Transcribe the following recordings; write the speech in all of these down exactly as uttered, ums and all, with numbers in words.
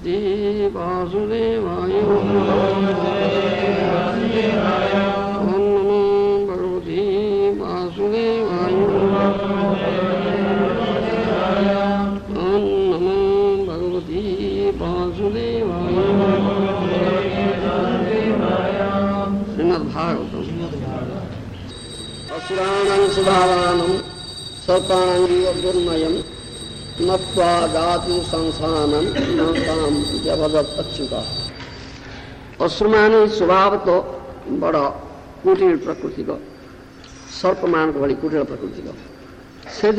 भगवते वासुदेवाय ओम नमो भगवते वासुदेवाय ओम नमो भगवते वासुदेवाय। श्रीमद्भागवतम् असुराणां सुधावानं सर्पाणां जीवदुर्मयं नत्वा जातु संसानं नाम जबदत अच्युता। असुरमाने स्वभाव तो बड़ कुटिल प्रकृति को सर्प मान भली कुटिल प्रकृति को से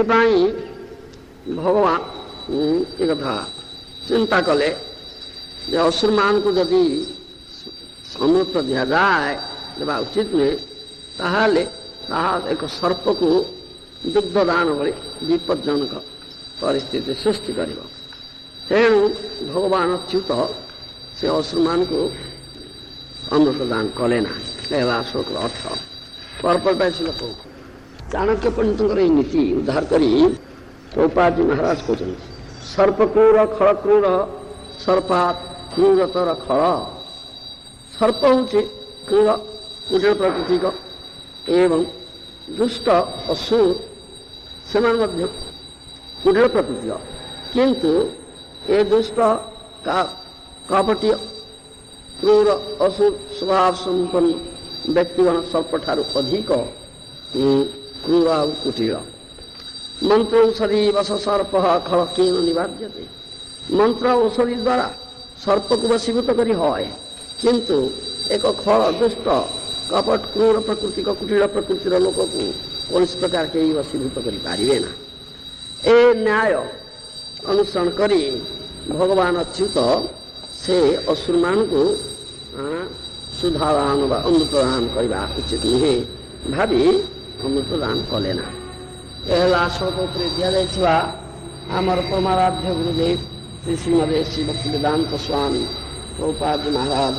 भगवान ये कथा चिंता कले असुर मान को यदि अमृत दि जाए देवा उचित में ताहले ताहा एक सर्प को दुग्धदान भली विपज्जनक परिस्थिति सृष्टि कर। तेणु भगवान अच्युत से असुर मान को अमृत दान कले ना पहला श्लोक अर्थ पर्पट श्लोक चाणक्य पंडित नीति उद्धार करी प्रभुपाद जी महाराज कहते सर्प क्रूर खल क्रूर सर्पात क्रूरतर खल। सर्प हूँ क्रूर कुटिल प्रकृति को एवं दुष्ट असुर से कुटिल प्रकृति किंतु ये दुष्ट का कपटी क्रूर असुर स्वभाव संपन्न व्यक्तिगण सर्प ठारू अधिक क्रूर और कुटिल। मंत्र औषधि वश सर्प खल केन निवार्यते। मंत्र औषधि द्वारा सर्प को वशीभूत करी है किंतु एक खल दुष्ट कपट क्रूर प्रकृति को कुटिल प्रकृतिर लोक को कौन प्रकार के वशीभूत कर पारे ना। ए न्याय अनुसरण करी भगवान अच्युत से असुर मान को सुधादान व अमृतदान करवा उचित नुहे भावी अमृतदान कले ना। पहला श्लोक दि आमर परमाराध्य गुरुदेव श्री श्रीमद श्री भक्ति वेदांत स्वामी प्रभुपाद महाराज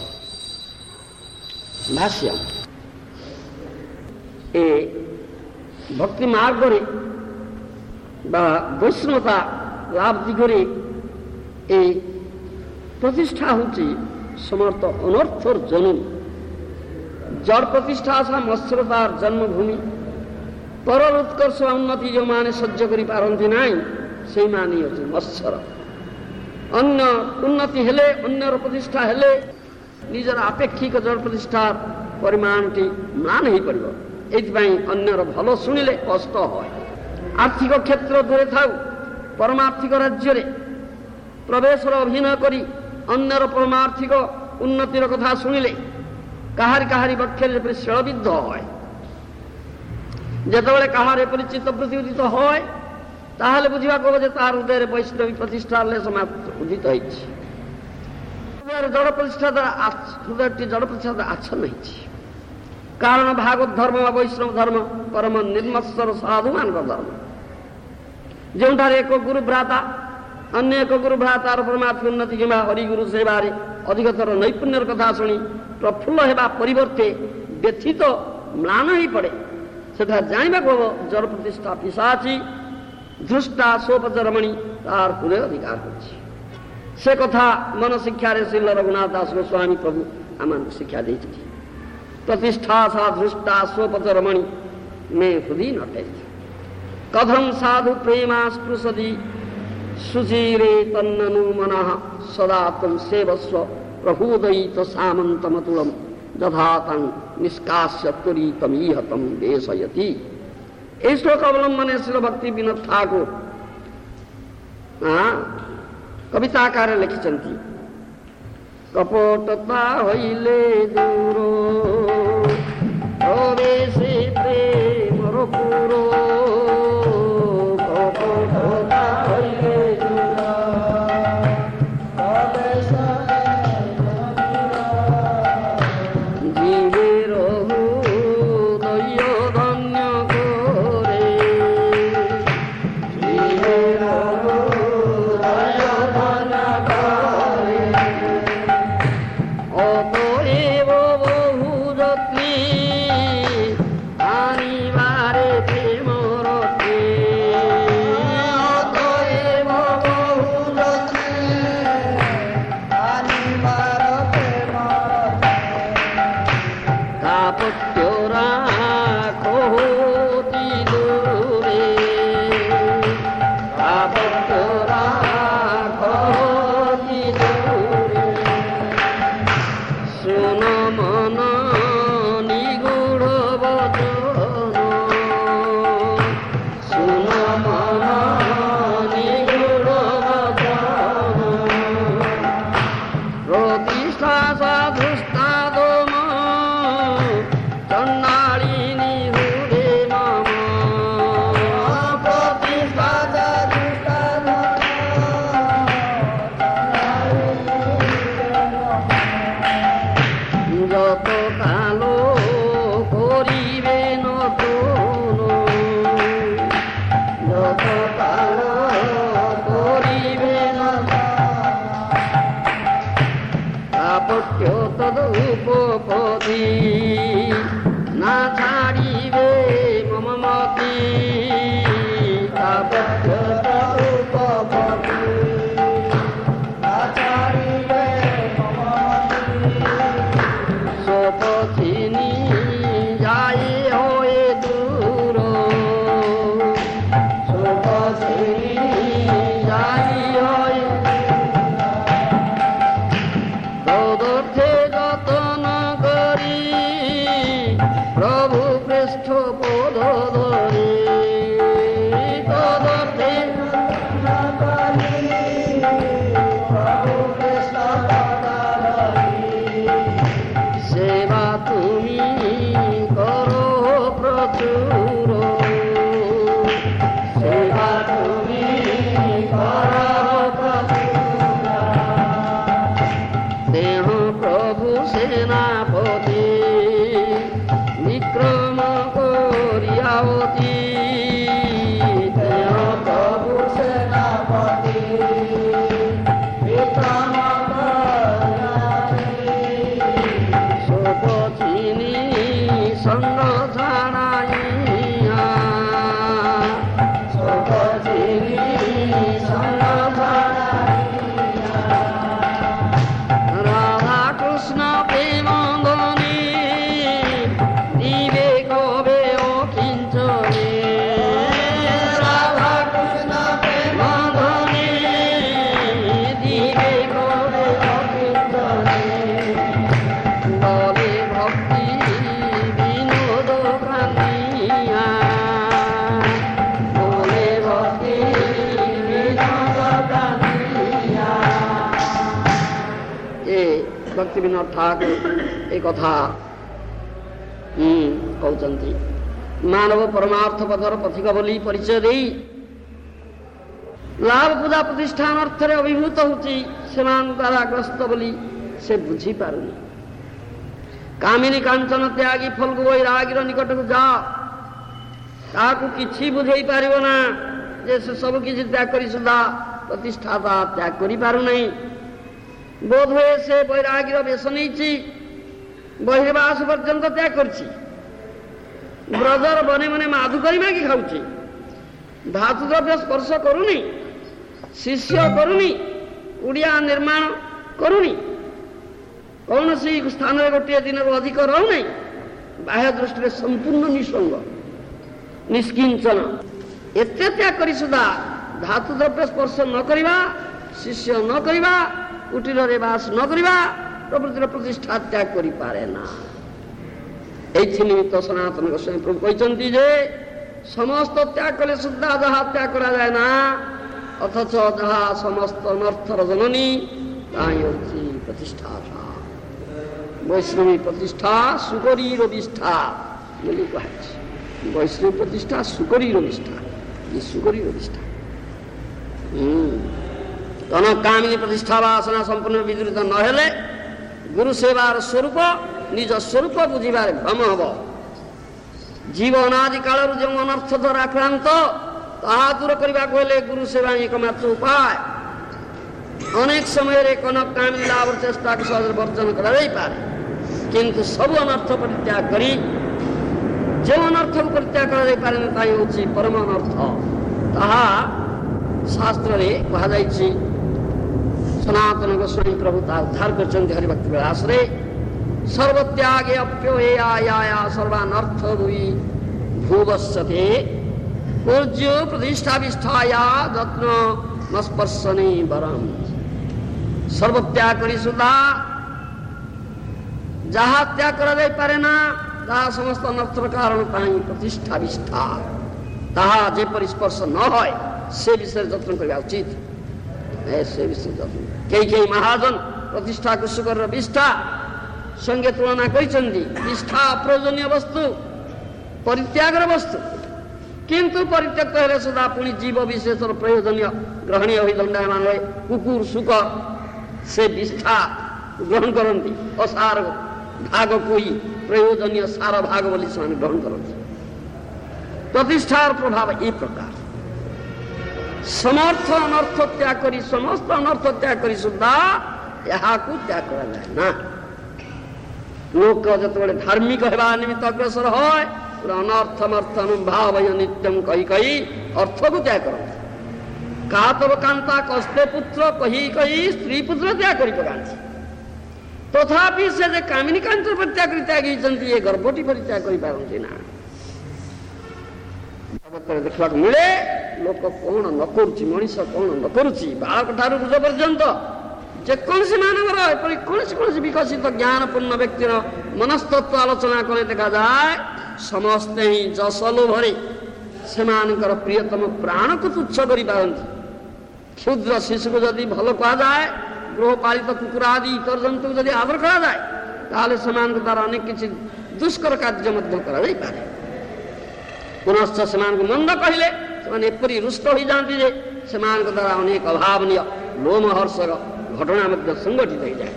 भाष्य ए भक्ति मार्ग वैष्णवता लाभ दिगरे ए प्रतिष्ठा होची समर्थ अनर्थर जन्म जड़ प्रतिष्ठा सा मत्सरतार जन्मभूमि परर उत्कर्ष उन्नति जो माने सह्य करि पारंती नाही से माने होची मत्सर। अन्य उन्नति हेले अन्यर प्रतिष्ठा हेले निजर आपेक्षिक जड़ प्रतिष्ठा परिमाण टी म्लान हो पड़ो। एथिपाई अन्यर भल शुणिले कष्ट है। आर्थिक क्षेत्र दूरे थाउ परमार्थिक राज्य रे प्रवेशर अभिनय करी अन्यर परमार्थिक उन्नतिर कथा शुणिले काहारी काहारी बक्षरे शिलबिद्ध है। जेतबेले काहार एपरि चित्तवृत्ति उदित है ताहले बुझिबा को जे तार हृदय वैष्णवी प्रतिष्ठा ले समाप्त उदित होइछि। जड़ प्रतिष्ठा द्वारा हृदय जड़ प्रतिष्ठा द्वारा आच्छन्न होइछि। कारण भागवत धर्म व वैष्णव धर्म परम निर्मत्सर साधु मान धर्म जो एक गुरु भ्राता अन्य एक गुरु भ्रातार परमात्मा उन्नति कि हरिगुरु सेवारे अधिकतर नैपुण्यर कथा शुणी प्रफुल्ल होगा परिवर्ते व्यथित म्लान हो पड़े सेठा जाना जड़ प्रतिष्ठा पिशाची धृष्टा सोपचरमणि तार पुरे अधिकार करछि। से कथा मन शिक्षा श्रील रघुनाथ दास गोस्वामी प्रभु आम शिक्षा दे प्रतिष्ठा सा धृष्टा स्वपचरमणि में हृदय नटे कथम साधु प्रेमा स्पृशति सुचीरे तन्ननु मनः सदा तम सेवस्व प्रहूदयित सामंतमतुलम दधातं निष्कास्य त्वरितमीह तम देशयति। इस श्लोक अवलंबन श्रील भक्ति विनोद ठाकुर कविताकार लिखिछन्ति। कपटता हईले दूर प्रवेशे प्रेमर पुर कपटता हईले दूर जीवेर हृदय धन्य करे जीवेर हृदय धन्य करे अतएव बहु যত্নে তাপত্য তদুপপতি না ছাড়িবে মম মতি তাপত্য তদুপপতি না ছাড়িবে মম মতি সপথিনী যাই হয়ে দূর সপথিনী যাই হয়ে তদর্থে যতন করি প্রভু পৃষ্ঠ পদ ধরে তদর্থে যতন করি প্রভু পৃষ্ঠ পদ ধরে সেবা তুমি করো প্রচুর সেবা তুমি করো প্রচুর দেহ প্রভু সেনাপতি বিক্রম করিয়াবতী দেহ প্রভু সেনাপতি বিক্রম করিয়াবতী সপথিনী সঙ্গ ছাড়াইয়া সপথিনী সঙ্গ ছাড়াইয়া রাধা কৃষ্ণ প্রেম ধনী দিবে কবে অকিঞ্চনে রাধা কৃষ্ণ প্রেম ধনী দিবে কবে অকিঞ্চনে বলে ভক্তি বিনোদ কান্দিয়া বলে ভক্তি বিনোদ কান্দিয়া ଏ ଭକ୍ତି ବିନୋଦ ଠାକୁର ଏ କଥା କହୁଛନ୍ତି। ମାନବ ପରମାର୍ଥ ପଥର ପଥିକ ବୋଲି ପରିଚୟ ଦେଇ ଲାଭ ପୂଜା ପ୍ରତିଷ୍ଠାନ ଅର୍ଥରେ ଅଭିଭୂତ ହେଉଛି ସେମାନଙ୍କ ଦ୍ୱାରା ଗ୍ରସ୍ତ ବୋଲି ସେ ବୁଝିପାରୁନି। କାମିନୀ କାଞ୍ଚନ ତ୍ୟାଗୀ ଫଲ୍ଗୁ ବୈରାଗୀର ନିକଟକୁ ଯାଅ, ତାହାକୁ କିଛି ବୁଝେଇ ପାରିବ ନା ଯେ ସେ ସବୁ କିଛି ତ୍ୟାଗ କରି ସୁଦ୍ଧା ପ୍ରତିଷ୍ଠାତା ତ୍ୟାଗ କରିପାରୁନାହିଁ। ବୋଧହୁଏ ସେ ବୈରାଗୀର ବେଶ ନେଇଛି, ବହିର୍ବାସ ପର୍ଯ୍ୟନ୍ତ ତ୍ୟାଗ କରିଛି, ବ୍ରଜର ବନେ ମନେ ମାଧୁ କରି ମାଗି ଖାଉଛି, ଧାତୁ ଦ୍ରବ୍ୟ ସ୍ପର୍ଶ କରୁନି, ଶିଷ୍ୟ କରୁନି, ଓଡ଼ିଆ ନିର୍ମାଣ କରୁନି, କୌଣସି ସ୍ଥାନରେ ଗୋଟିଏ ଦିନରୁ ଅଧିକ ରହୁନାହିଁ, ବାହ୍ୟ ଦୃଷ୍ଟିରେ ସମ୍ପୂର୍ଣ୍ଣ ନିଃସଙ୍ଗ ନିଷ୍କିଞ୍ଚନ। ଏତେ ତ୍ୟାଗ କରି ସୁଦ୍ଧା ଧାତୁ ଦ୍ରବ୍ୟ ସ୍ପର୍ଶ ନ କରିବା, ଶିଷ୍ୟ ନ କରିବା, କୁଟୀରରେ ବାସ ନ କରିବା, ପ୍ରଭୃତିର ପ୍ରତିଷ୍ଠା ତ୍ୟାଗ କରିପାରେ ନା। ଏଇଥି ନିମିତ୍ତ ସନାତନ ଗୋସ୍ୱାମୀ ପ୍ରଭୁ କହିଛନ୍ତି ଯେ ସମସ୍ତ ତ୍ୟାଗ କଲେ ସୁଦ୍ଧା ଯାହା ତ୍ୟାଗ କରାଯାଏ ନା, ଅଥଚ ଯାହା ସମସ୍ତ ଅନର୍ଥର ଜନନୀ ତାହା ହେଉଛି ପ୍ରତିଷ୍ଠା। ବୈଷ୍ଣବୀ ପ୍ରତିଷ୍ଠା ସୁକରୀର ବିଷ୍ଠା ବୋଲି କୁହାଯାଇଛି। ବୈଷ୍ଣବୀ ପ୍ରତିଷ୍ଠା ସୁକରୀର ବିଷ୍ଠା, ଏ ସୁକରୀର ବିଷ୍ଠା। ତନକାମିନୀ ପ୍ରତିଷ୍ଠା ବାସନା ସମ୍ପୂର୍ଣ୍ଣ ବିଦୃତ ନ ହେଲେ ଗୁରୁ ସେବାର ସ୍ୱରୂପ ନିଜ ସ୍ୱରୂପ ବୁଝିବାରେ ଭ୍ରମ ହେବ। ଜୀବ ଅନାଦି କାଳରୁ ଯେଉଁ ଅନର୍ଥ ଦ୍ୱାରା ଆକ୍ରାନ୍ତ ତାହା ଦୂର କରିବାକୁ ହେଲେ ଗୁରୁ ସେବା ଏକମାତ୍ର ଉପାୟ। ଅନେକ ସମୟରେ କନକାମିନୀ ଲାଭ ଚେଷ୍ଟାକୁ ସହଜରେ ବର୍ଜନ କରାଯାଇପାରେ, କିନ୍ତୁ ସବୁ ଅନର୍ଥ ପରିତ୍ୟାଗ କରି ଯେଉଁ ଅନର୍ଥକୁ ପରିତ୍ୟାଗ କରାଯାଇପାରେନି ତାହା ହେଉଛି ପରମ ଅନର୍ଥ। ତାହା ଶାସ୍ତ୍ରରେ କୁହାଯାଇଛି। ସନାତନ ଗୋସ୍ୱାମୀ ପ୍ରଭୁ ତାହା ଉଦ୍ଧାର କରିଛନ୍ତି ହରିଭକ୍ତି ବିଳାସରେ। ସର୍ବତ୍ୟାଗେ ଅପ୍ୟୟା ସର୍ବାନର୍ଥ ଭୂଇ ଭୁବସ୍ୟତେ ପୂଜ୍ୟ ପ୍ରତିଷ୍ଠା ବିଷ୍ଠାୟା ଯତ୍ନ ନସ୍ପର୍ଶନେ ବରମ୍। ସର୍ବତ୍ୟାଗ କରି ସୁଦ୍ଧା ଯାହା ତ୍ୟାଗ କରାଯାଇପାରେ ନା, ତାହା ସମସ୍ତ ଅନର୍ଥର କାରଣ ପାଇଁ ପ୍ରତିଷ୍ଠା ବିଷ୍ଠା, ତାହା ଯେପରି ସ୍ପର୍ଶ ନ হয় ସେ ବିଷୟରେ ଯତ୍ନ କରିବା ଉଚିତ। ସେ ବିଷୟରେ ଯତ୍ନ କେହି କେହି ମହାଜନ ପ୍ରତିଷ୍ଠାକୁ ସୁକରର ବିଷ୍ଠା ସଙ୍ଗେ ତୁଳନା କରିଛନ୍ତି। ବିଷ୍ଠା ଅପ୍ରୟୋଜନୀୟ ବସ୍ତୁ, ପରିତ୍ୟାଗର ବସ୍ତୁ, କିନ୍ତୁ ପରିତ୍ୟକ୍ତ ହେଲେ ସୁଦ୍ଧା ପୁଣି ଜୀବ ବିଶେଷର ପ୍ରୟୋଜନୀୟ ଗ୍ରହଣୀୟ ହୋଇ ଦଣ୍ଡାୟମାନ ହୁଏ। କୁକୁର ଶୁକର ସେ ବିଷ୍ଠା ଗ୍ରହଣ କରନ୍ତି, ଅସାର ଭାଗକୁ ହିଁ ପ୍ରୟୋଜନୀୟ ସାର ଭାଗ ବୋଲି ସେମାନେ ଗ୍ରହଣ କରନ୍ତି। ପ୍ରତିଷ୍ଠାର ପ୍ରଭାବ ଏ ପ୍ରକାର। ସମର୍ଥ ଅନର୍ଥ ତ୍ୟାଗ କରି ସମସ୍ତ ଅନର୍ଥ ତ୍ୟାଗ କରି ସୁଦ୍ଧା यहाँ त्याग करा जाए ना। लोक जो धार्मिक होगा निमित्त अग्रसर है अनर्थमर्थ अनुभाव नित्यम कही कही अर्थ को त्याग कर का तब कांता कस्ते पुत्र कही कही स्त्री पुत्र त्याग कर पकाती तथापि से जे कामिनी कांत परित्याग कर त्यागी ये गर्भटी परित्याग कर पारती ना। जगत देखा मिले लोक कौन न करुच्ची मनीष कौन न करुच्ची बालक ठारू वृद्ध पर्यंत जेकोसी मानवर एपरी कौन कौन विकसित ज्ञानपूर्ण व्यक्तिर मनस्तत्व आलोचना कले देखा जाए समस्ते ही जस लोभरे सेमानकर प्रियतम प्राण को तुच्छ कर पारती। क्षुद्र शिशु को जदि भल कह जाए गृहपालित कुकुर आदि इतर जंतु को जदि आदर करा जाए ताहले सेमान द्वारा अनेक किसी दुष्कर कार्य मध्य करा जाई पारे। पुनश्च सेमान को मंद कहले सेमाने एपरी रुष्ट हो जाती जे सेमान द्वारा अनेक अभावनीय लोमहर्षर घटना मध्य संगठित हो जाए।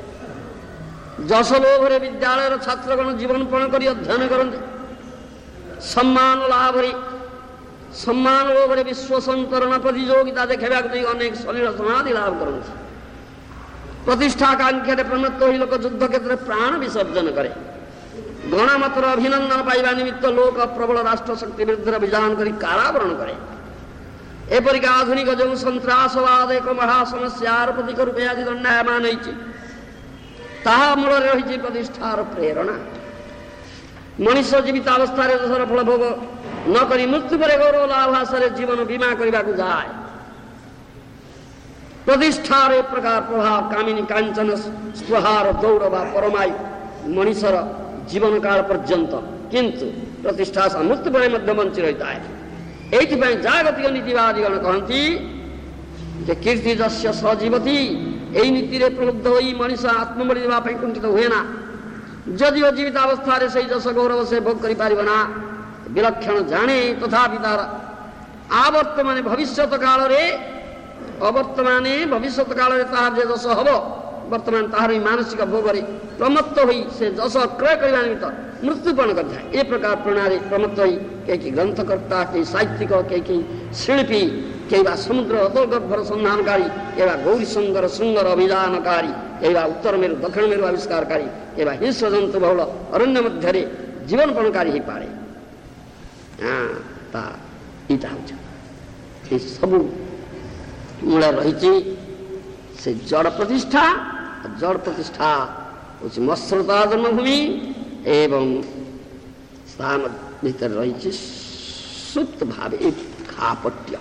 जस लोभरे विद्यालय छात्रगण जीवनपण कर अध्ययन करते सम्मान लाभरे सम्मान लोभरे विश्व संतरण प्रतियोगिता देखा अनेक सलील समाधि लाभ करते प्रतिष्ठाकांक्षा प्रमत्त हो लोक युद्ध क्षेत्र प्राण विसर्जन करे गणमतर अभिनंदन पाइबा निमित्त लोक प्रबल राष्ट्र शक्ति विरुद्ध विधान कर कारावरण करे। एपरिक आधुनिक जो सन्त्रासवाद एक महासमस्यार प्रतीक रूपे आज दंडायमान होइछि ताहा मूल रही प्रतिष्ठार प्रेरणा। मनीष जीवितावस्था देशर फल भोग न करी मृत्यु पर गौरव लाभ आशा जीवन बीमा करने को जाए। प्रतिष्ठार एक प्रकार प्रभाव कामिनी कांचन स्पृहार दौड़ व परमायु मनीषर जीवन काल पर्यंत किंतु प्रतिष्ठा से मृत्यु पर मध्य बंची रहता है। ये जागतिक नीतिवादीगण कहती जे कीर्ति जस्य सजीवती यही नीति रे प्रलुब्ध हो मनीष आत्मबली देवाई कुंठित हुए ना जदि वो जीवितावस्था से जस गौरव से भोग कर पार ना विलक्षण जाने तथापि तार आवर्तमान भविष्यत काल रे अवर्तमाने भविष्यत काल रे तार जे जस हब वर्तमान तार मानसिक भोगरे प्रमत्त हुई से जस क्रय करने निमित्त मृत्युपण कर जाए। ये प्रकार प्रणाली प्रमत्त हुई कई ग्रंथकर्ता कई साहित्यिक कई कई शिल्पी कई समुद्र अतल गर्भर संधानकारी एवं गौरी सुंदर सुंदर अभिधानकारी एवं उत्तर मेरु दक्षिण मेरु आविष्कारकारी एवं हिंस्र जंतु बहुल अरण्य मध्य जीवनपणकारी ही पारे। हाँ सब मूल रही से जड़ प्रतिष्ठा जड़ प्रतिष्ठा हूँ मत्स्यता जन्मभूमि एवं स्थान भीतर रही सुप्त भाव खापट्य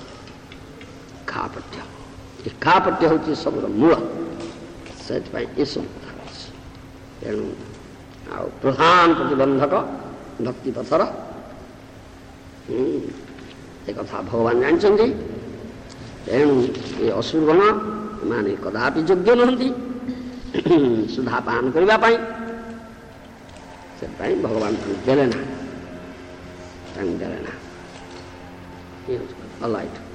खापट्य खापट्य हूँ सब मूल से सब तेणु आ प्रधान प्रतिबंधक भक्ति पथर एक कथा भगवान जानते। तेणु ये असुरगण माने कदापि योग्य नहंती सुधापान करने से भगवान देले ना देले ना।